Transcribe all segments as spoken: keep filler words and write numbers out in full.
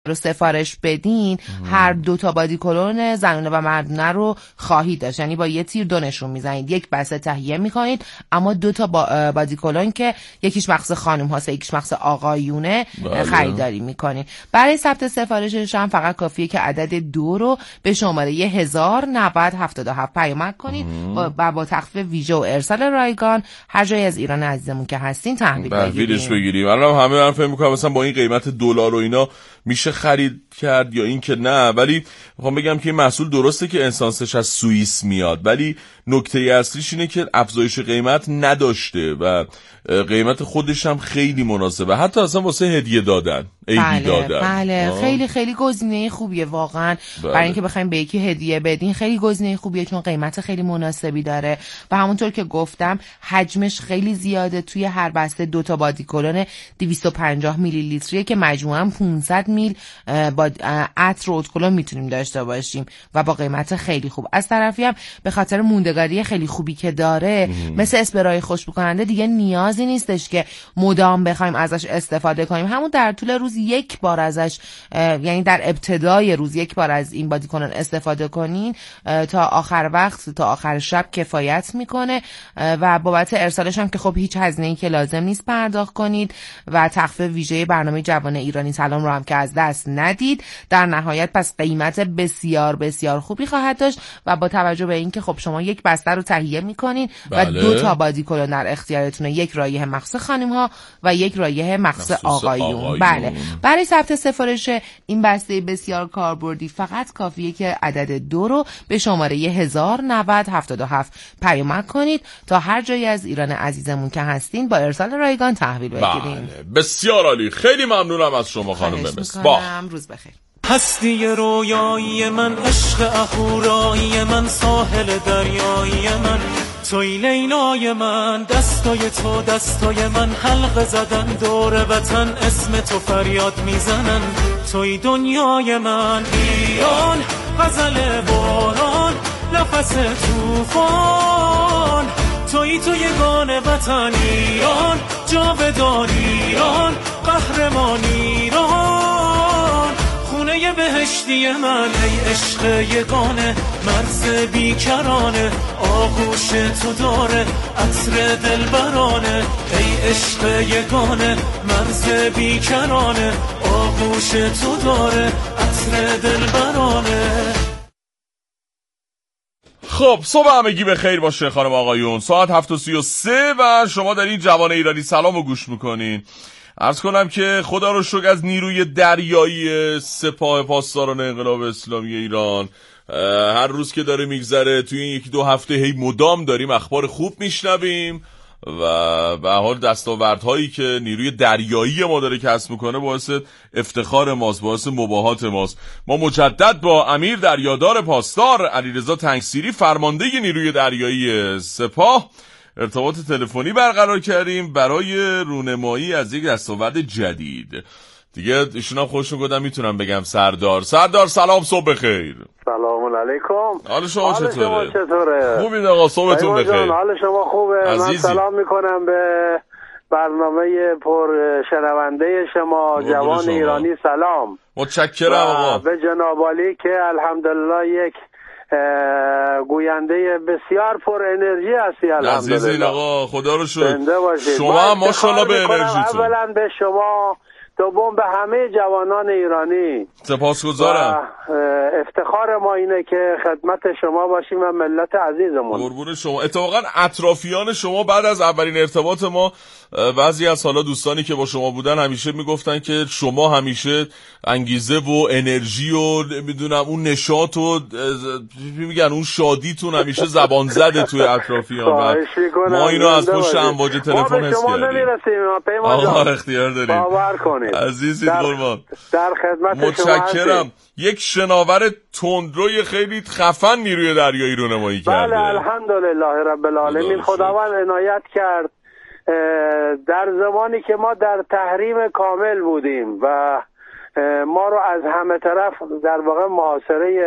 رو سفارش بدین هر دو تا بادیکلون زنونه و مردونه رو خواهید داشت، یعنی با یه تیر دو نشون میزنید، یک بسته تهیه میکنید اما دو تا با بادیکلون که یکیش مخصوص خانم هاست یکیش مخصوص آقایونه بله. خریداری میکنید. برای ثبت سفارشش هم فقط کافیه که عدد دو رو به شماره هزار و نود و هفتاد و هفت پیامک کنید و با تخفیف ویژه و ارسال رایگان هر جایی از ایران عزیزمون که هستین تحویل بگیرید. بگیریم. الان همه من فکر میکنم مثلا با این قیمت دلار و اینا میشه خرید کرد یا این که نه، ولی میخوام بگم که این محصول درسته که انسانسش از سوئیس میاد، ولی نکته اصلیش اینه که افزایش قیمت نداشته و قیمت خودش هم خیلی مناسبه، حتی اصلا واسه هدیه دادن عیدی بله، دادن بله آه. خیلی خیلی گزینه خوبیه واقعا بله. برای اینکه بخوایم به یکی هدیه بدین خیلی گزینه خوبیه چون قیمت خیلی مناسبی داره و همونطور که گفتم حجمش خیلی زیاده، توی هر بسته دو تا بادیکلون دویست و پنجاه میلی لیتریه که مجموعاً پانصد میل با عطر و ادکلون میتونیم داشته باشیم و با قیمت خیلی خوب. از طرفی هم به خاطر موندگاری خیلی خوبی که داره مم. مثل اسپرای خوشبو کننده دیگه نیازی نیستش که مدام بخوایم ازش استفاده کنیم، همون در طول روز یک بار ازش یعنی در ابتدای روز یک بار از این بادیکلون استفاده کنین تا آخر وقت تا آخر شب کفایت میکنه و بابت ارسالش هم که خب هیچ هزینه‌ای که لازم نیست پرداخت کنید و تخفیف ویژه برنامه جوان ایرانی سلام رو هم که از دست ندید. در نهایت پس قیمت بسیار بسیار خوبی خواهد داشت و با توجه به اینکه خب شما یک بسته رو تهیه میکنین بله. و دو تا بادیکلون در اختیارتونه، یک رایحه مخصوص خانم ها و یک رایحه مخصوص آقایون. آقایون بله. برای ثبت سفارش این بسته بسیار کاربردی فقط کافیه که عدد دو رو به شماره هزار و نود و هفتاد و هفت پیامک کنید تا هر جایی از ایران عزیزمون که هستین با ارسال رایگان تحویل بگیرین. بله. بسیار عالی، خیلی ممنونم از شما خانم مصباح. روز بخیر. هستی رویایی من، عشق اخورایی من، ساحل دریایی من، توی لیلای من، دستای تو دستای من، حلقه زدن دور وطن، اسم تو فریاد میزنن، توی دنیای من، ایران غزل باران، نفس توفان، توی تو یگان وطن ایران، جاودان ایران، قهرمان ایران، خونه بهشتی من، ای عشق یگانه، مرز بیکرانه، آغوش تو داره، عطر دلبرانه، ای عشق یگانه، مرز بیکرانه، آغوش تو داره، عطر دلبرانه. خب صبح همگی به خیر باشه خانم آقایون، ساعت هفت و سی و سه و شما در این جوان ایرانی سلام رو گوش میکنین. عرض کنم که خدا رو شکر از نیروی دریایی سپاه پاسداران انقلاب اسلامی ایران هر روز که داره میگذره توی این یکی دو هفته هی مدام داریم اخبار خوب میشنویم و به حال دستاوردهایی که نیروی دریایی ما داره کسب میکنه باعث افتخار ماست، باعث مباهات ماست. ما مجدد با امیر دریادار پاسدار علیرضا تنگسیری فرمانده نیروی دریایی سپاه ارتباط تلفنی برقرار کردیم برای رونمایی از یک دستاورد جدید. دیگه ایشون هم خودشون گفتن میتونم بگم سردار. سردار سلام، صبح بخیر. سلام علیکم. حال شما چطوره؟ شما چطوره؟ خوبید آقا، صبحتون بخیر. حال شما خوبه؟ عزیزی. من سلام میکنم به برنامه پر شنونده شما جوان شما. ایرانی سلام. متشکرم آقا. به جناب عالی که الحمدلله یک گوینده بسیار پر انرژی هستی الحمدلله. عزیزین آقا، خدا رو شکر. شما هم ماشاءالله به انرژیتون. اولا به شما، دوم به همه جوانان ایرانی سپاسگزارم. افتخار ما اینه که خدمت شما باشیم و ملت عزیزمون. قربون شما. اتفاقا اطرافیان شما بعد از اولین ارتباط ما بعضی از حالا دوستانی که با شما بودن همیشه میگفتن که شما همیشه انگیزه و انرژی و میدونم اون نشاط و میگن اون شادیتون همیشه زبان زده توی اطرافیان و ما اینو از پشت امواج تلفن حس کردیم. ما به شما نمیرسیم پیمان جان. اختیار داریم. باور کنید. عزیزی قربان. در خدمت شما متشکرم. یک شناور تندروی خیلی خفن نیروی دریایی رو نمایی کرده. بله الحمدلله رب العالمین. خداوند عنایت کرد در زمانی که ما در تحریم کامل بودیم و ما رو از همه طرف در واقع محاصره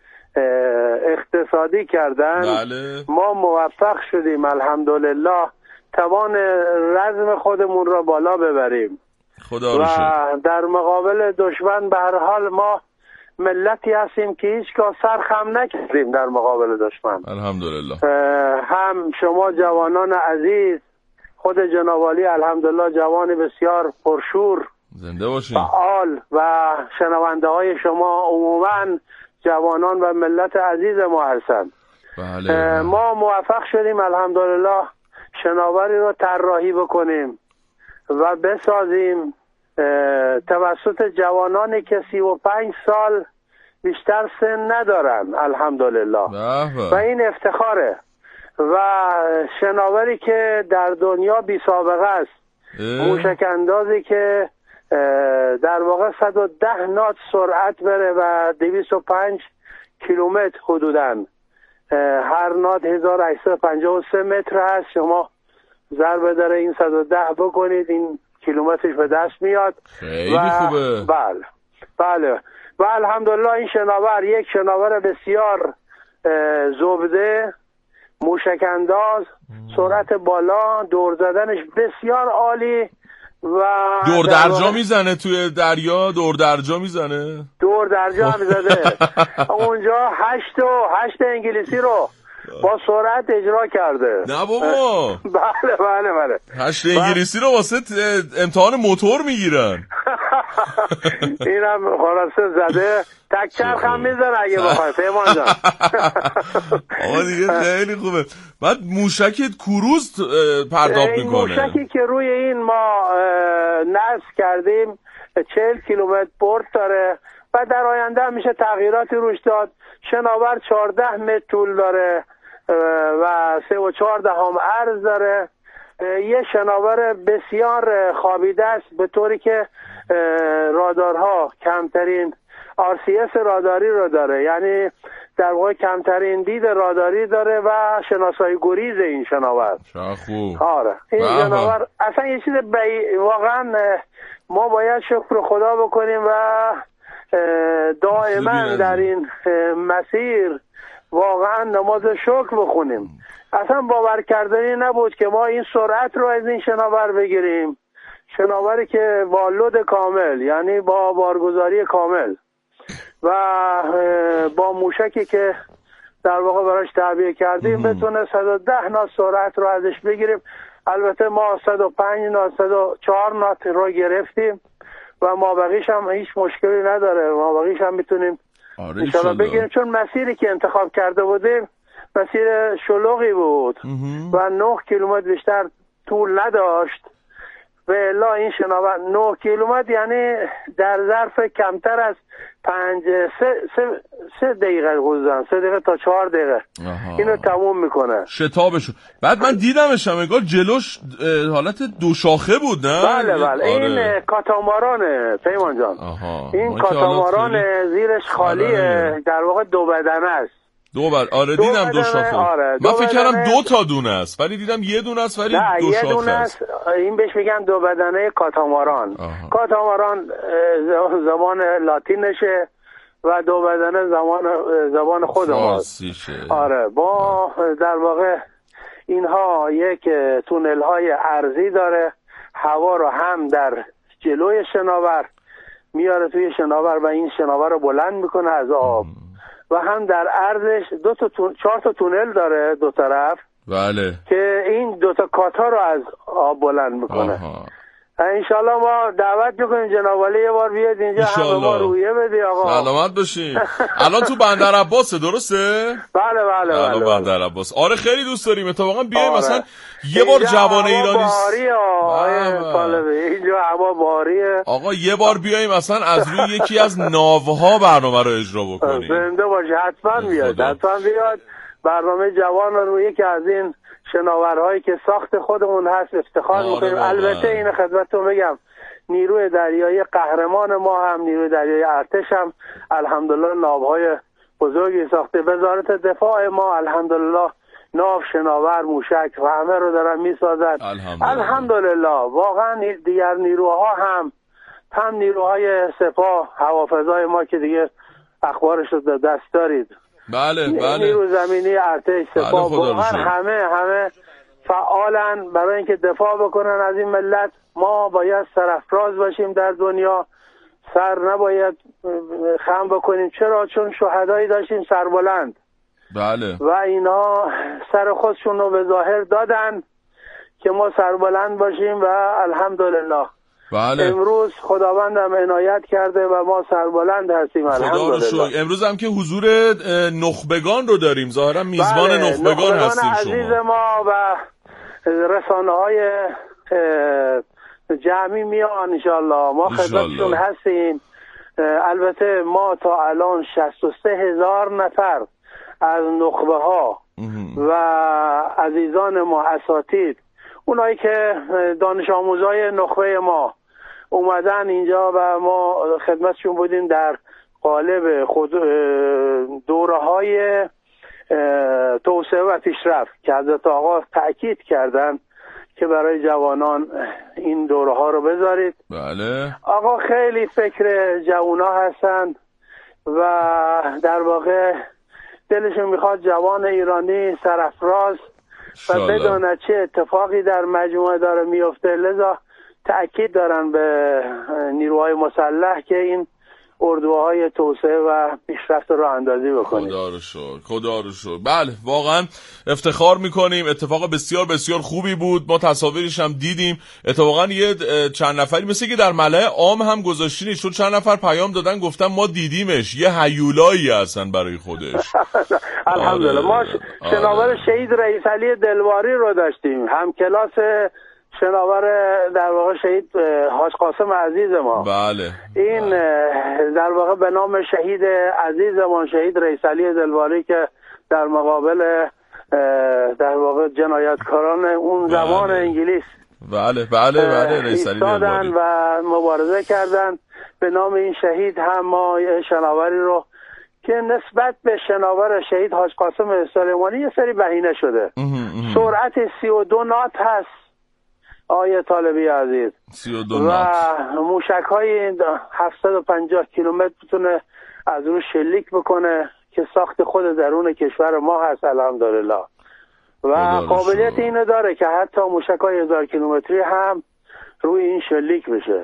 اقتصادی کردن. بله. ما موفق شدیم الحمدلله توان رزم خودمون را بالا ببریم خدا رو شکر. و در مقابل دشمن به هر حال ما ملتی هستیم که هیچگاه سر خم نکردیم در مقابل دشمن. الحمدلله. هم شما جوانان عزیز، خود جناب عالی الحمدلله جوان بسیار پرشور، زنده باشین، فعال، و شنونده های شما عموما جوانان و ملت عزیز ما هستند. بله بله. ما موفق شدیم الحمدلله شناوری رو طراحی بکنیم و بسازیم توسط جوانانی که سی و پنج سال بیشتر سن ندارن الحمدلله و این افتخاره و شناوری که در دنیا بی سابقه است. موشک اندازی که در واقع صد و ده نات سرعت بره و دویست و پنج کیلومتر حدوداً، هر نات هزار و هشتصد و پنجاه و سه متر هست. شما ضرب داره این صد و ده بکنید، این کیلومترش به دست میاد. خیلی و... خوبه. بله بله و الحمدلله این شناور یک شناور بسیار زبده، موشک انداز، سرعت بالا، دور زدنش بسیار عالی و دور درجا میزنه توی دریا، دور درجا میزنه، دور درجا هم زده. اونجا هشت و هشت انگلیسی رو با سرعت اجرا کرده. نه بابا. بله بله بله. هشت انگلیسی رو واسه امتحان موتور میگیرن. اینم خلاصه زده تک چرخ هم میزنه اگه بخوای پیمان جان. آقا دیگه خیلی خوبه. بعد موشک کروز پرتاب میکنه. موشکی که روی این ما نصب کردیم چهل کیلومتر برد داره و در آینده میشه تغییراتی روش داد. شناور چهارده متر طول داره و سه و چهار دهم عرض داره. یه شناور بسیار خوابیده است به طوری که رادارها کمترین آر سی اس راداری رو داره، یعنی در واقع کمترین دید راداری داره و شناسایی گریز این شناور. خوب. آره این شناور اصلا یه چیز بی... واقعا ما باید شکر خدا بکنیم و دائما در این مسیر واقعا نماز شکر بخونیم. اصلا باور کردنی نبود که ما این سرعت رو از این شناور بگیریم، شناوری که با لود کامل، یعنی با بارگذاری کامل و با موشکی که در واقع براش تعبیه کردیم بتونه صد و ده نات سرعت رو ازش بگیریم. البته ما صد و پنج نات صد و چهار نات رو گرفتیم و ما بقیش هم هیچ مشکلی نداره، ما بقیش هم میتونیم آره انشاءالله بگیریم، چون مسیری که انتخاب کرده بودیم مسیر شلوغی بود و نه کیلومتر بیشتر طول نداشت و الا این شناور نه کیلومتر یعنی در ظرف کمتر از پنج سه, سه, سه دقیقه گذرن سه دقیقه تا چهار دقیقه آها. اینو تموم میکنه شتابشو. بعد من دیدمش هم انگار جلوش حالت دو شاخه بود نه؟ بله بله آره. این کاتامارانه پیمان جان. آها. این کاتاماران خیلی... زیرش خالیه آره. در واقع دو بدنه است. دو بر آره دو دیدم دو شاخه آره. من فکر کردم دو تا دونه است ولی دیدم یه دونه است ولی نه، دو یه شاخه دونه است. این بهش میگن دو بدنه کاتاماران. آها. کاتاماران زبان لاتینشه و دو بدنه زبان زبان خود ماست. آره با در واقع اینها یک تونل های ارضی داره، هوا رو هم در جلوی شناور میاره توی شناور و این شناور رو بلند میکنه از آب ام. و هم در عرضش دو تا تون... چهار تا تونل داره دو طرف. بله. که این دو تا کاتا رو از آب بلند میکنه. آها. انشالله ما دعوت میکنیم جناب عالی یه بار بیاد اینجا هم ما رویه بدی آقا. سلامت باشین. الان تو بندر عباسه درسته؟ بله بله بله. الان بندر عباس. آره خیلی دوست داریم اتفاقا بیایم آره. مثلا یه بار جوان ایرانی باری آقا طالبه اینجا هوا باریه. آقا یه بار بیایم مثلا از روی یکی از ناوها برنامه رو اجرا بکنیم. زنده باشه حتما بیاد. حتما بیاد. برنامه جوان رو یکی از این شناورهایی که ساخت خودمون هست افتخار میکنیم. البته این خدمتتون بگم نیروی دریایی قهرمان ما هم نیروی دریایی ارتش هم الحمدلله ناوهای بزرگی ساخته. وزارت دفاع ما الحمدلله ناو، شناور، موشک و همه رو دارن میسازن الحمدلله. الحمدلله واقعا دیگر نیروها هم هم نیروهای سپاه هوافضای ما که دیگه اخبارش رو دست دارید. بله بله. نیرو زمینی ارتش سپاه واقعا همه همه فعالن برای اینکه دفاع بکنن از این ملت. ما باید سرافراز باشیم در دنیا، سر نباید خم بکنیم. چرا؟ چون شهدایی داشتیم سربلند. بله. و اینا سر خودشون رو به ظاهر دادن که ما سربلند باشیم و الحمدلله بله. امروز خداوندم عنایت کرده و ما سربلند هستیم الحمدلله. امروز هم که حضور نخبگان رو داریم، ظاهرا میزبان بله. نخبگان, نخبگان هستیم عزیز شما. ما و رسانه های جمعی میان انشالله، ما خدمتشون هستیم. البته ما تا الان شصت و سه هزار نفر از نخبه ها و عزیزان ما اساتید، اونایی که دانش آموزای نخبه ما اومدن اینجا و ما خدمتشون بودیم در قالب خود دوره های توسعه و پیشرفت که حضرت آقا تأکید کردن که برای جوانان این دوره ها رو بذارید. بله. آقا خیلی فکر جوانا هستن و در واقع دلشون میخواد جوان ایرانی سرافراز و بدونه چه اتفاقی در مجموعه داره میفته، لذا تأکید دارن به نیروهای مسلح که این اردوهای توسعه و پیشرفت رو اندازی بکنید. خدا رو شکر، خدا رو شکر. بله واقعا افتخار میکنیم، اتفاق بسیار بسیار خوبی بود، ما تصاویرش هم دیدیم. اتفاقا یه چند نفری مثل که در ملأ عام هم گذاشتین، چون چند نفر پیام دادن گفتن ما دیدیمش، یه هیولایی هستن برای خودش. الحمدلله. ما شناور شهید رئیس علی دلواری رو داشتیم، هم کلاس شناور در واقع شهید حاج قاسم عزیز ما. بله. این در واقع به نام شهید عزیزمان شهید رئیس علی دلواری که در مقابل در واقع جنایتکاران اون زمان بله. انگلیس بله بله بله رئیس علی دلواری و مبارزه کردن، به نام این شهید هم ما شناوری رو که نسبت به شناور شهید حاج قاسم سلیمانی یه سری بهینه شده. سرعت سی و دو نات هست آیه طالبی عزیز و موشک های هفتصد و پنجاه کیلومتر بتونه از اون شلیک بکنه که ساخت خود درون کشور ما هست الحمدلله و قابلیت اینو داره که حتی موشک های هزار کیلومتری هم روی این شلیک بشه.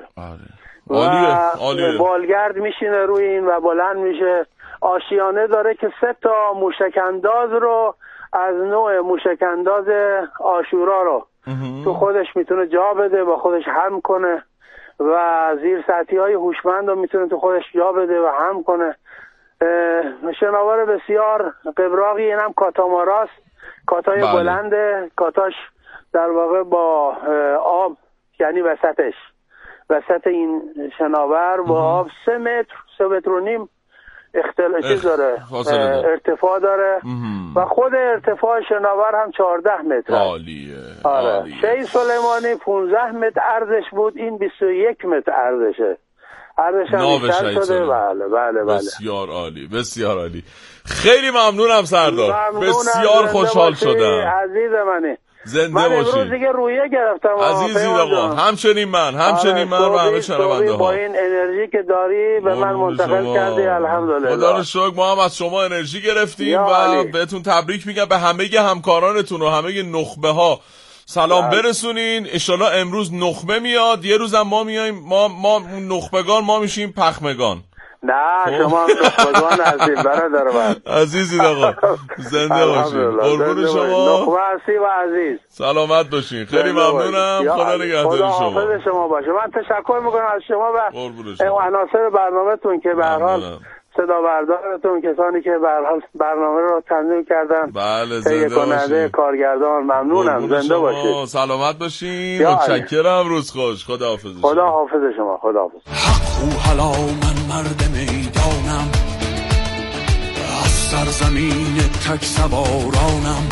و بالگرد میشینه روی این و بلند میشه. آشیانه داره که سه تا موشک انداز رو از نوع موشک انداز آشورا رو تو خودش میتونه جا بده، با خودش هم کنه و زیر سطحی های هوشمند رو میتونه تو خودش جا بده و هم کنه. شناور بسیار قبراقی. این هم کاتاماراست، کاتای بله. بلنده، کاتاش در واقع با آب یعنی وسطش وسط این شناور با آب سه متر سه متر و نیم اختلاف داره، ارتفاع داره و خود ارتفاع شناور هم چهارده متر. عالیه. آره. شهید سلیمانی پانزده متر عرضش بود، این بیست و یک متر عرضشه. عرضش هم بیشتر شده. بله بله بله. بسیار عالی، بسیار عالی. خیلی ممنونم سردار. ممنونم. بسیار خوشحال شدم. عزیز منی. زنده من باشی. امروز دیگه رویه گرفتم عزیزی آقا. همچنین من، همچنین من و همه شنونده ها. با این انرژی که داری به من منتقل کردی الحمدلله. خدا رو شکر ما هم از شما انرژی گرفتیم و علی. بهتون تبریک میگم، به همه همکارانتون و همه نخبه ها سلام بله. برسونین. انشالله امروز نخبه میاد، یه روزم ما میایم، ما ما نخبگان ما میشیم پخمگان. نه شما هم نخبگان هستید برادر من. عزیزی آقا زنده باشین. قربون شما. نخبه هستی و عزیز. سلامت باشین. خیلی ممنونم. خدا نگهدار شما. خدا حافظ شما باشه. من تشکر میکنم از شما و عناصر برنامه‌تون که به هر حال صدا بردارتون، کسانی که به هر حال برنامه رو تنظیم کردن. بله زنده باشین. کارگردان ممنونم. زنده باشید. سلامت باشین. متشکرم. روز خوش. خدا حافظ. خدا حافظ شما. خدا حافظ. حق حالا من مرد میدانم، از سرزمین تک سوارانم،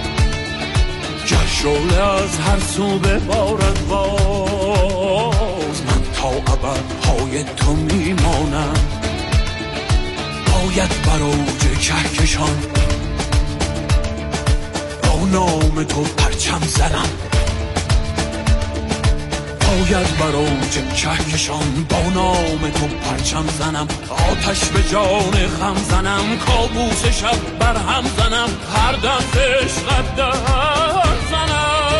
جشوله از هر سو ببارد باز، من تا ابد پای تو میمانم. باید بر اوج کهکشان با نام تو پرچم زنم، باید بر اوج کهکشان با نام تو پرچم زنم. آتش به جان خم زنم، کابوس شب بر هم زنم، هر دم عشقت در زنم.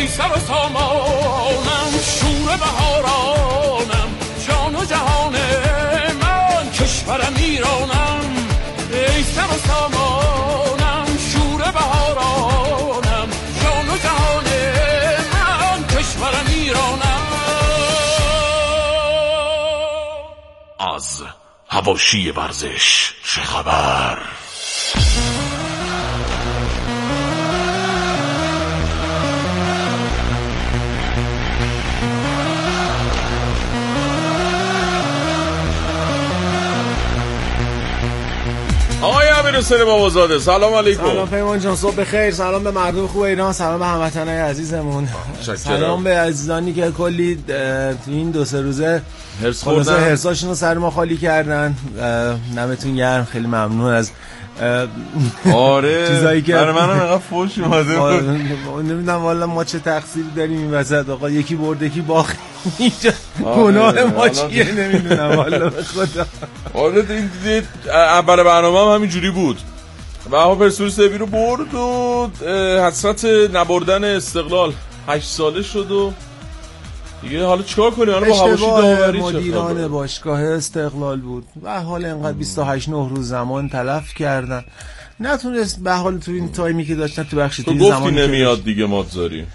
ای سر و سامانم شور بهارانم جان و جهان من کشورم ایرانم ای سر و سامانم شور بهارانم جان و جهان من کشورم ایرانم. از حواشی ورزش چه خبر؟ آقای امیرحسین بابازاده سلام علیکم. سلام پیمان جان، صبح بخیر. سلام به مردم خوب ایران، سلام به هموطنای عزیزمون، سلام به عزیزانی که کلی تو این دو سه روزه هرس خوردن، هرساشون رو سر ما خالی کردن. نمتون گرم، خیلی ممنون از آره چیزایی که برای منم اینقدر فوش اومده. نمیدونم والا ما چه تقصیری داریم این وسط. آقا یکی برد یکی باخت، اینجا گناه ما چیه نمیدونم والا به خدا. آره دیدید اول برنامه هم همین جوری بود. و پرسپولیس سوی رو برد و حسرت نبردن استقلال هشت ساله شد و دیگه حالا چیکار کنیم؟ حالا با حواشی داوری مدیران باشگاه استقلال بود و حال اینقدر بیست و هشت نه روز زمان تلف کردن، نتونست به حال تو این تایمی که داشتن تو بخش تو گفتی نمیاد دیگه ماتزاری.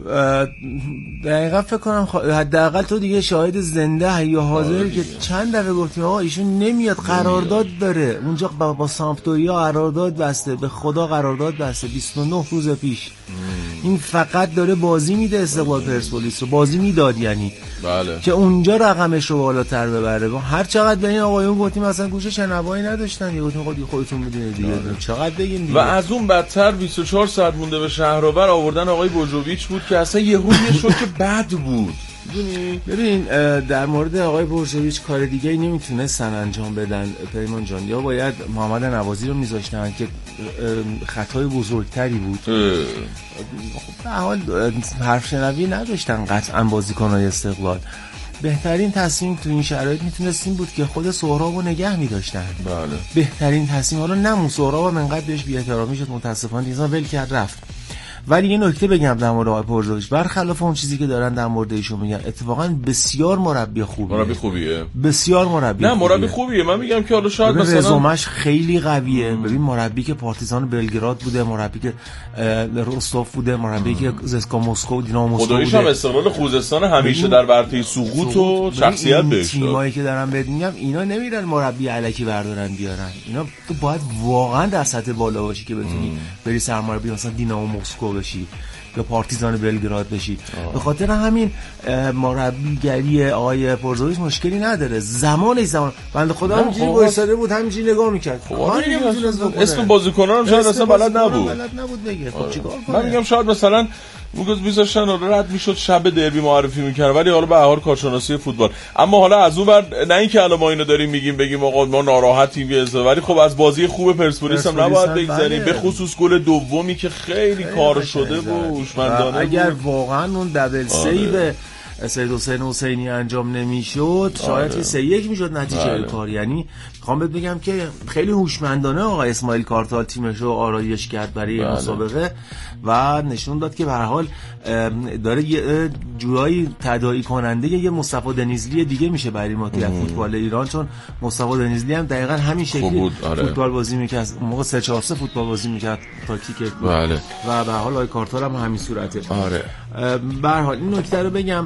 دقیقا فکر کنم حداقل تو دیگه شاهد زنده یا حاضر که چند دفعه گفتیم آقا ایشون نمیاد، قرارداد داره اونجا با, با سامپدوریا قرارداد بسته، به خدا قرارداد بسته بیست و نه روز پیش. این فقط داره بازی میده استقلال پرسپولیس رو، بازی میداد یعنی بله، که اونجا رقمش رو بالاتر ببره. هر چقدر به این آقایون گفتیم اصلا گوشه شنوایی نداشتن، یه گفتیم خودی خودتون میدونید دیگه چقدر بگیم دیگه. و از اون بدتر بیست و چهار ساعت مونده به شهرآور آوردن آقای بوجوویچ بود که اصلا یهو یه شد که بد بود. ببین در مورد آقای بورژویچ کار دیگه ای نمیتونستن انجام بدن پیمان جان، یا باید محمد نوازی رو میذاشتن که خطای بزرگتری بود. خب به حال حرف شنوی نداشتن قطعا بازیکن‌های استقلال. بهترین تصمیم تو این شرایط میتونست این بود که خود سهراب رو نگه میداشتن. بله بهترین تصمیم. حالا نمون سهراب هم انقدر بهش بی‌احترامی شد متاسفانه دیگه ول کرد رفت. ولی یه نکته بگم در مورد آقای پورژویچ، برخلاف اون چیزی که دارن در مورد ایشون میگن، اتفاقا بسیار مربی خوبیه. مربی خوبیه. بسیار مربی. نه مربی خوبیه. من میگم که حالا شاید مثلا رزومش خیلی قویه. ببین مربی که پارتیزان بلگراد بوده، مربی که روستوف بوده، مربی که زسکا مسکو، دینامو مسکو بوده. خداییش هم استقلال خوزستان همیشه در ورطه سقوط و شخصیت داشت. تیمایی که دارن بهت میگم اینا نمیرن مربی الکی بردارن بیارن. اینا تو باید واقعا در سطح بالا باشی که بتونی بری سرمربی مثلا دینامو مسکو بشی یا پارتیزان بلگراد بشی. به خاطر همین مربیگری آقای پورژویچ مشکلی نداره. زمانش زمان بنده خدا همینجوری وایساده بود، همینجوری نگاه میکرد. اسم بازیکنان هم شاید اصلا بلد نبود. بلد نبود بگه. خب چیکار کنه؟ من میگم شاید مثلا موقع میذاشتن رد میشد شب دربی معرفی میکردن، ولی حالا به هر حال کارشناسی فوتبال. اما حالا از اون ور نه اینکه الان ما اینو داریم میگیم بگیم آقا ما ناراحتیم یه، ولی خب از بازی خوب پرسپولیس هم نباید بگذریم، به خصوص گل دومی که خیلی کار شده بود هوشمندانه. اگر واقعا اون دبل سیو سید حسین حسینی انجام نمیشد شاید که سه یک میشد نتیجه کار. یعنی میخوام بهت بگم که خیلی هوشمندانه آقای اسماعیل کارتال تیمش رو آرایش کرد برای مسابقه و نشون داد که به هر حال داره یه جورایی تداعی کننده یه مصطفی دنیزلی دیگه میشه برای ما توی فوتبال ایران، چون مصطفی دنیزلی هم دقیقاً همین شکلی فوتبال بازی میکرد، موقع سه چهار سه فوتبال بازی میکرد تاکتیک بله. و به هر حال آقای کارتال هم همین صورته. آره به هر حال این نکته رو بگم.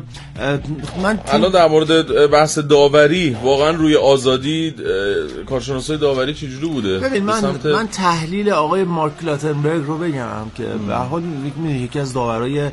من الان در مورد بحث داوری واقعا روی آزادی کارشناسای داوری چجوری بوده؟ ببین من سمت... من تحلیل آقای مارک لاتنبرگ رو بگم که به هر حال یکی از داورای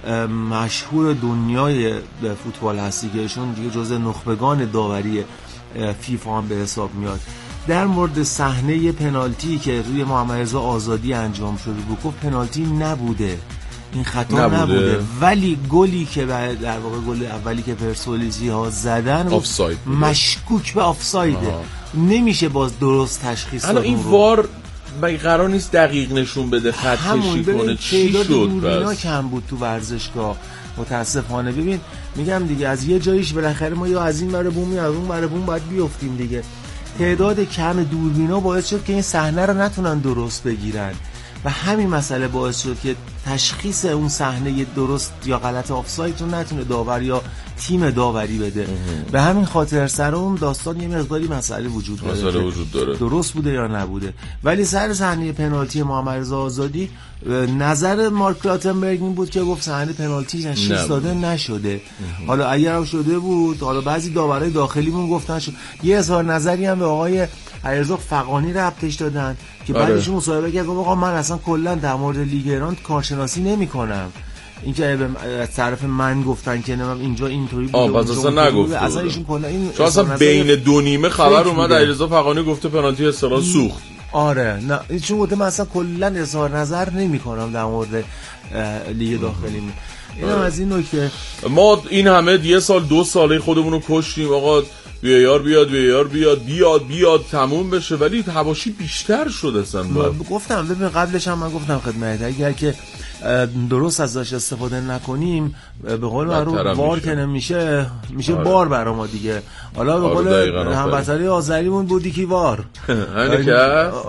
مشهور دنیای فوتبال هستی که ایشون دیگه جزء نخبگان داوری فیفا هم به حساب میاد. در مورد صحنه پنالتی که روی محمد رضا آزادی انجام شده بود گفت پنالتی نبوده، این خطا نبوده. نبوده ولی گلی که در واقع گل اولی که پرسپولیسی ها زدن آفساید مشکوک به آفسایده، نمیشه باز درست تشخیص داد. این وار مگه قرار نیست دقیق نشون بده خط کشی کنه؟ چی شد؟ دوربینا کم بود تو ورزشگاه متاسفانه. ببین میگم دیگه از یه جایش بالاخره ما یا از این ور بوم یا از اون ور بوم باید بیافتیم دیگه. تعداد کم دوربینا باعث شد که این صحنه رو نتونن درست بگیرن و همین مسئله باعث شد که تشخیص اون صحنه درست یا غلط آفساید رو نتونه داور یا تیم داوری بده. به همین خاطر سر اون داستان یه مقداری مسئله وجود داره مسئله وجود داره درست بوده یا نبوده. ولی سر صحنه پنالتی محمد رضا آزادی نظر مارک کلاتنبرگ این بود که گفت صحنه پنالتی تشخیص داده نشده. حالا اگر هم شده بود، حالا بعضی داورای داخلیمون گفتن شد. یه اظهار نظری هم به آقای علیرضا فغانی ربطش دادن که بعدش مصاحبه کرد گفت آقا من اصلا کلا در مورد لیگ ایران کارشناسی نمی‌کنم. این که از طرف من گفتن که نمیدونم اینجا اینطوری بود آه اصلا نگفت اصلا ایشون کلا این چون اصلا بین دو نیمه خبر اومد علیرضا فغانی گفته پنالتی اصطلاح سوخت. آره نه چون گفته من اصلا کلا اظهار نظر نمی‌کنم در مورد لیگ داخلی. اینم از این نکته. ما این همه یه سال دو ساله خودمون رو کشتیم آقا وی آر بیاد وی آر بیاد بیاد بیاد تموم بشه، ولی حواشی بیشتر شد اصلا. گفتم ببین قبلش هم من گفتم خدمت اگر که درست ازش استفاده نکنیم به قول معروف وار که نمیشه میشه آره. بار برا ما دیگه. حالا به قول آره هموطنی آذریمون بودی کی وار همین که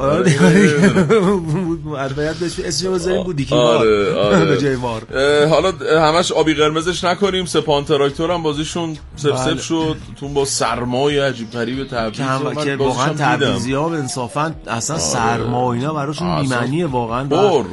البته بهش اسمش بزنیم بودی کی وار به جای وار. حالا همش آبی قرمزش نکنیم. سپاهان تراکتور هم بازیشون سف سف شد تون با سرمای عجیب غریب تبریز که واقعا تبریزی‌ها انصافا اصلا سرما اینا براشون بی‌معنیه واقعا.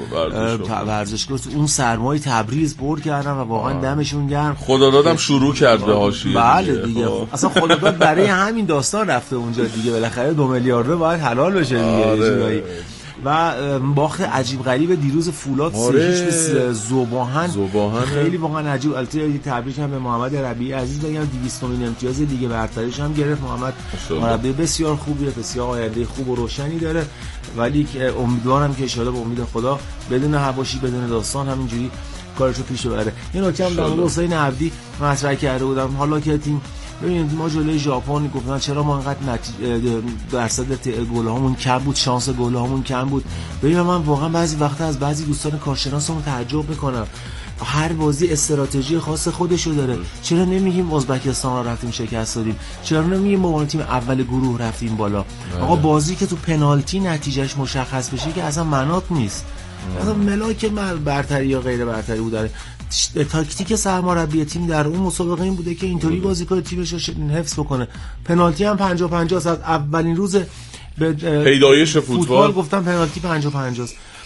ورزشگاه اون سرمای تبریز پر کردن و واقعا دمشون گرم. خدادادم شروع کرد به حاشیه. بله دیگه اصلا خداداد برای همین داستان رفته اونجا دیگه، بالاخره دو میلیارده باید حلال بشه دیگه. و باخت عجیب غریب دیروز فولاد سه هیچ به زوباهن خیلی واقعا عجیب. البته تبریک هم به محمد ربیعی عزیز بگم دویستمین امتیاز لیگ برتریش هم گرفت. محمد مربی بسیار خوبیه، بسیار آینده خوب و روشنی داره، ولی امیدوارم که ان شاءالله به امید خدا بدون حواشی بدون داستان همینجوری کارشو پیش ببره. یه نکته هم در مورد حسین عبدی مطرح کرده بودم. حالا که تیم ببینید ما جلوی ژاپن گفتن چرا ما انقدر نتیجه درصد گل‌هامون کم بود، شانس گل‌هامون کم بود. ببین من واقعا بعضی وقتا از بعضی دوستان کارشناسمون تعجب میکنم. هر بازی استراتژی خاص خودشو داره. چرا نمیگیم ازبکستان رو رفتیم شکست دادیم؟ چرا نمیگیم با تیم اول گروه رفتیم بالا؟ آقا بازی که تو پنالتی نتیجهش مشخص بشه که اصلا مناط نیست. اصلا ملاک برتری یا غیر برتری بود داره. تاکتیک سرمربی تیم در اون مسابقه این بوده که اینطوری بازی کنه تیمش رو حفظ بکنه. پنالتی هم پنجاه پنجاه از اولین روز به پیدایش فوتبال گفتم پنالتی پنجاه پنجاه.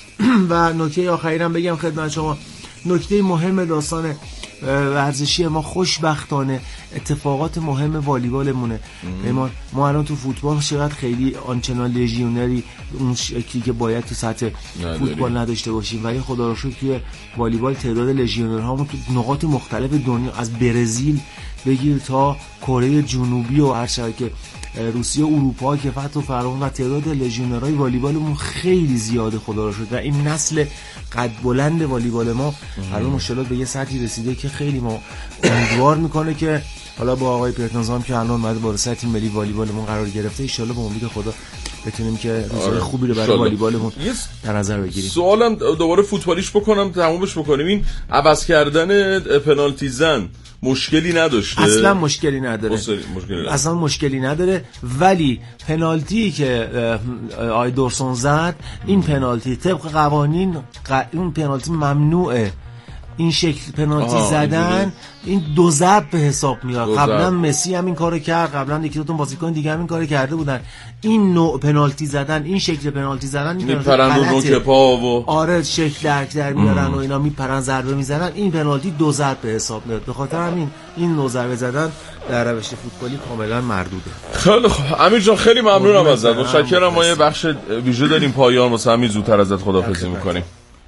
و نکته آخری هم بگم خدمت شما، نکته مهم داستان ورزشی ما خوشبختانه اتفاقات مهم والیبالمونه. ما ما الان تو فوتبال شاید خیلی آنچنان لژیونری اون شکلی که باید تو سطح فوتبال نداشته باشیم، ولی خدا رو شکر توی والیبال تعداد لژیونرهامون تو نقاط مختلف دنیا از برزیل بگیر تا کره جنوبی و هر شبکه روسیه اروپا که فتح و فرعون و تعداد لژیونرهای والیبالمون خیلی زیاده خدا رو شکر. و این نسل قد بلند والیبال ما الان ماشاءالله به یه سطحی رسیده که خیلی ما امیدوار میکنه که حالا با آقای پرتنظام که الان اومده با سطح ملی والیبالمون قرار گرفته ان شاءالله با امید خدا بتونیم که روزای خوبی رو برای والیبالمون در نظر بگیریم. سوالم دوباره فوتبالیش بکنم تمومش بکنیم. این عوض کردن پنالتی زن مشکلی نداشته؟ اصلا مشکلی نداره. مشکلی نداره. اصلا مشکلی نداره، ولی پنالتی که آی دورسون زد این پنالتی طبق قوانین اون پنالتی ممنوعه. این شکل پنالتی زدن این دو ضرب به حساب میاد. قبلا مسی هم این کارو کرد، قبلا یکی دو تا بازیکن دیگه هم این کارو کرده بودن. این نوع پنالتی زدن، این شکل پنالتی زدن میپرن رو نوک پا و آره شکل درک در میارن و اینا میپرن ضربه میزنن. این پنالتی دو ضرب به حساب میاد. به خاطر همین این نوع ضربه زدن در روش فوتبالی کاملا مردوده. خیلی خوب امیر جان خیلی ممنونم ازت. متشکرم. ما یه بخش ویژه داریم پایان واسه همین زودتر ازت خداحافظی می‌کنیم.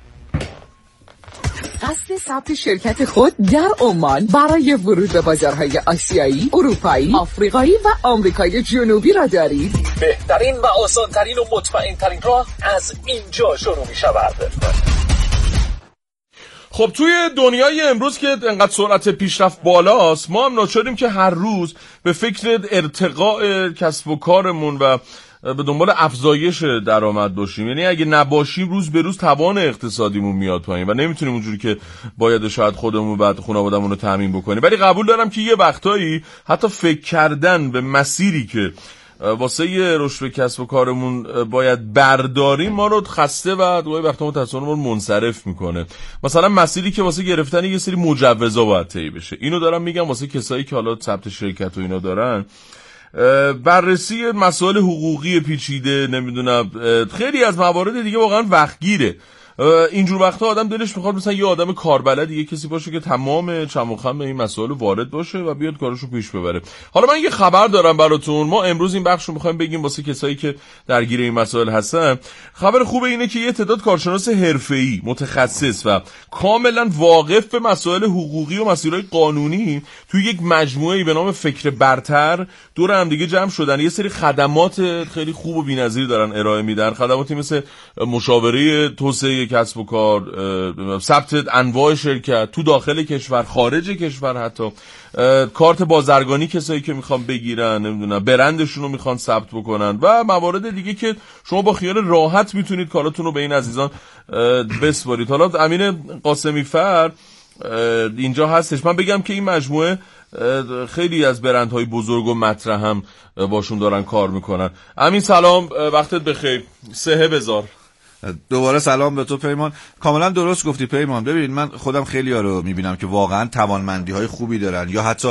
قصد ثبت شرکت خود در عمان برای ورود به بازارهای آسیایی، اروپایی، آفریقایی و آمریکای جنوبی را دارید؟ بهترین و آسان‌ترین و مطمئن‌ترین راه از اینجا شروع می‌شود. خب توی دنیای امروز که انقدر سرعت پیشرفت بالاست، ما هم ناچاریم که هر روز به فکر ارتقاء کسب و کارمون و به دنبال افزایش درآمد باشیم. یعنی اگه نباشیم روز به روز توان اقتصادیمون میاد پایین و نمیتونیم اونجوری که باید شاید خودمون بعد خانواده‌مون رو تامین بکنیم. ولی قبول دارم که یه وقتایی حتی فکر کردن به مسیری که واسه یه رشد کسب و کارمون باید برداریم، ما رو خسته و گاهی وقتا متأسفانه منصرف میکنه. مثلا مسیری که واسه گرفتن یه سری مجوزا باید طی بشه، اینو دارم میگم واسه کسایی که حالا ثبت شرکت و اینا دارن، بررسی مسائل حقوقی پیچیده، نمیدونم خیلی از موارد دیگه واقعا وقتگیره. اینجور وقتا آدم دلش میخواد مثلا یه آدم کاربلد، یه کسی باشه که تمام چم و خم این مسائل وارد باشه و بیاد کارشو پیش ببره. حالا من یه خبر دارم براتون. ما امروز این بخشو میخوایم بگیم واسه کسایی که درگیر این مسائل هستن. خبر خوبه اینه که یه تعداد کارشناس حرفه‌ای متخصص و کاملا واقف به مسائل حقوقی و مسائل قانونی توی یک مجموعه‌ای به نام فکر برتر دور هم دیگه جمع شدن. یه سری خدمات خیلی خوب و بی‌نظیر دارن ارائه میدن، خدماتی مثل مشاوره توسعه کسب و کار، ثبت انواع شرکت تو داخل کشور، خارج کشور، حتی کارت بازرگانی کسایی که میخوان بگیرن، نمیدونم برندشون رو میخوان ثبت بکنن و موارد دیگه که شما با خیال راحت میتونید کاراتون رو به این عزیزان بسپارید. حالا امین قاسمی فر اینجا هستش. من بگم که این مجموعه خیلی از برندهای بزرگ و مطرح هم باشون دارن کار میکنن. امین سلام، وقتت بخیر، سهه بذار. دوباره سلام به تو پیمان. کاملا درست گفتی پیمان. ببین من خودم خیلی ها رو میبینم که واقعا توانمندی های خوبی دارن یا حتی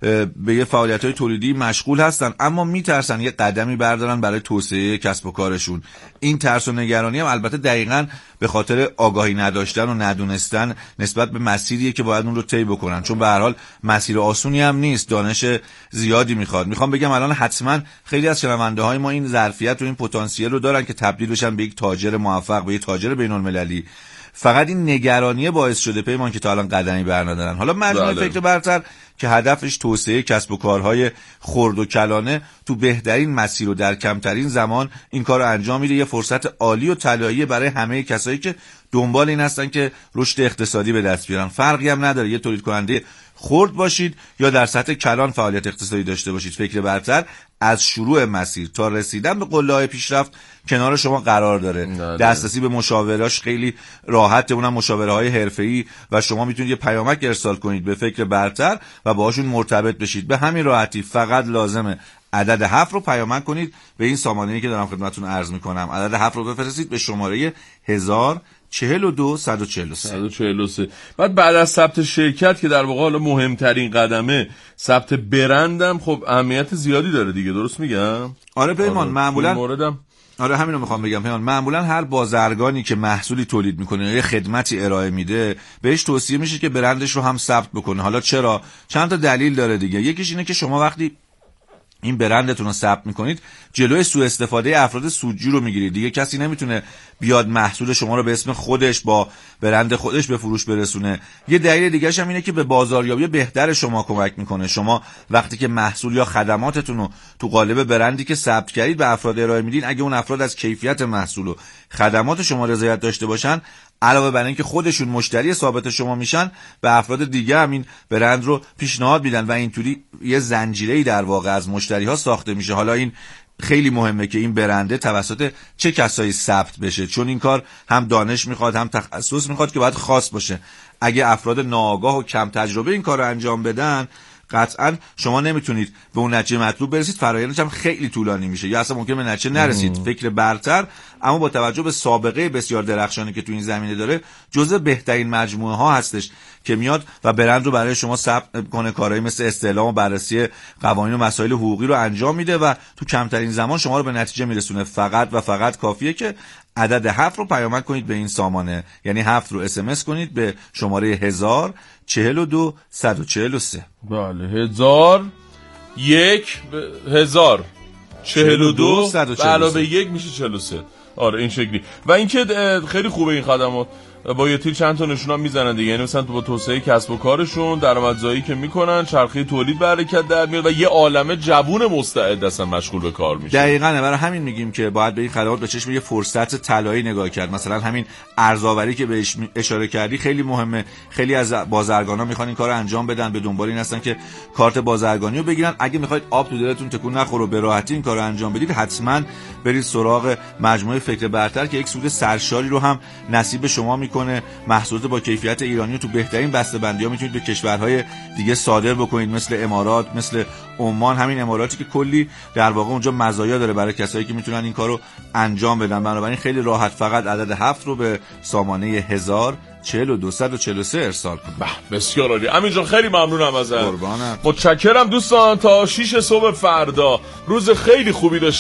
به یه فعالیت های تولیدی مشغول هستن، اما میترسن یه قدمی بردارن برای توسعه کسب و کارشون. این ترس و نگرانی هم البته دقیقاً به خاطر آگاهی نداشتن و ندونستن نسبت به مسیریه که باید اون رو طی بکنن، چون به هر حال مسیر آسونی هم نیست، دانش زیادی میخواد. میخوام بگم الان حتما خیلی از شنونده های ما این ظرفیت و این پتانسیل رو دارن که تبدیل بشن به یک تاجر موفق، به یک تاجر بین‌المللی. فقط این نگرانی باعث شده پیمان که تا الان قدمی برندارن. حالا مجموعه فکر برتر که هدفش توسعه کسب و کارهای خرد و کلانه تو بهترین مسیر و در کمترین زمان این کار رو انجام میده، یه فرصت عالی و طلایی برای همه کسایی که دنبال این هستن که رشد اقتصادی به دست بیارن. فرقی هم نداره یه تولید کننده خرد باشید یا در سطح کلان فعالیت اقتصادی داشته باشید. فکر برتر از شروع مسیر تا رسیدن به قله‌های پیشرفت کنار شما قرار داره. دسترسی به مشاوراش خیلی راحته، اونم مشاوره‌های حرفه‌ای، و شما میتونید یه پیامک ارسال کنید به فکر برتر و باهاشون مرتبط بشید. به همین راحتی فقط لازمه عدد هفت رو پیامک کنید به این سامانه‌ای که دارم خدمتتون عرض میکنم. عدد هفت رو بفرستید به شماره هزار چهل و دو صد و چهل و سه صد و چهل و سه. بعد بعد از ثبت شرکت که در واقع حالا مهمترین قدمه ثبت برندم، خب اهمیت زیادی داره دیگه، درست میگم؟ آره پیمان. آره. معمولا موردم آره همین رو میخوام بگم پیمان. معمولا هر بازرگانی که محصولی تولید میکنه یا یه خدمتی ارائه میده بهش توصیه میشه که برندش رو هم ثبت بکنه. حالا چرا؟ چند تا دلیل داره دیگه. یکیش اینه که شما وقتی این برندتون رو ثبت میکنید جلوی سوء استفاده افراد سودجو رو میگیرید. دیگه کسی نمیتونه بیاد محصول شما رو به اسم خودش با برند خودش به فروش برسونه. یه دلیل دیگه‌ش هم اینه که به بازاریابی بهتر شما کمک میکنه. شما وقتی که محصول یا خدماتتون رو تو قالب برندی که ثبت کردید به افراد ارائه میدین، اگه اون افراد از کیفیت محصول و خدمات شما رضایت داشته باشن، علاوه بر اینکه خودشون مشتری ثابت شما میشن، به افراد دیگه هم این برند رو پیشنهاد میدن و اینطوری یه زنجیره‌ای در واقع از مشتری‌ها ساخته میشه. حالا این خیلی مهمه که این برنده توسط چه کسایی ثبت بشه، چون این کار هم دانش میخواد هم تخصص میخواد که باید خاص باشه. اگه افراد ناآگاه و کم تجربه این کار رو انجام بدن، قطعا شما نمیتونید به اون نتیجه مطلوب برسید، فرآیندش هم خیلی طولانی میشه یا اصلا ممکنه به نتیجه نرسید. فکر برتر اما با توجه به سابقه بسیار درخشانی که تو این زمینه داره جزء بهترین مجموعه ها هستش که میاد و برند رو برای شما ثبت کنه، کارهایی مثل استعلام و بررسی قوانین و مسائل حقوقی رو انجام میده و تو کمترین زمان شما رو به نتیجه میرسونه. فقط و فقط کافیه که عدد هفت رو پیامک کنید به این سامانه، یعنی هفت رو اس ام اس کنید به شماره هزار چهل و دو صد و چهل و سه. بله، هزار یک هزار چهل و دو به علاوه یک میشه چهل و سه. آره این شکلی. و اینکه خیلی خوبه این خدمات، با یه تیر چند تا نشون هم میزنن دیگه، یعنی مثلا تو با توسعه کسب و کارشون درآمدزایی که میکنن، چرخه تولید به حرکت در میاد و یه عالمه جوون مستعد هستن مشغول به کار میشن. دقیقاً. برای همین میگیم که باید به این خدمات به چشم یه فرصت طلایی نگاه کرد. مثلا همین ارزآوری که بهش اشاره کردی خیلی مهمه. خیلی از بازرگانا میخوان این کارو انجام بدن، به دنبال این هستن که کارت بازرگانی رو بگیرن. اگه میخواید آب تو دلتون تکون نخوره و به راحتی این کارو انجام بدید، حتما برید سراغ مجموعه فکر برتر که یک سود سرشاری رو هم نصیب شما میکنه. محصولات با کیفیت ایرانی رو تو بهترین بسته‌بندی‌ها میتونید به کشورهای دیگه صادر بکنید، مثل امارات، مثل عمان. همین اماراتی که کلی در واقع اونجا مزایا داره برای کسایی که میتونن این کارو انجام بدن. بنابراین خیلی راحت فقط عدد هفت رو به سامانه هزار چهل و دوصد و چهل و سه ارسال کنید. بسیار عالی. امین جان خیلی ممنونم ازت. قربانت. متشکرم دوستان. تا شیش صبح فردا روز خیلی خوبی داشته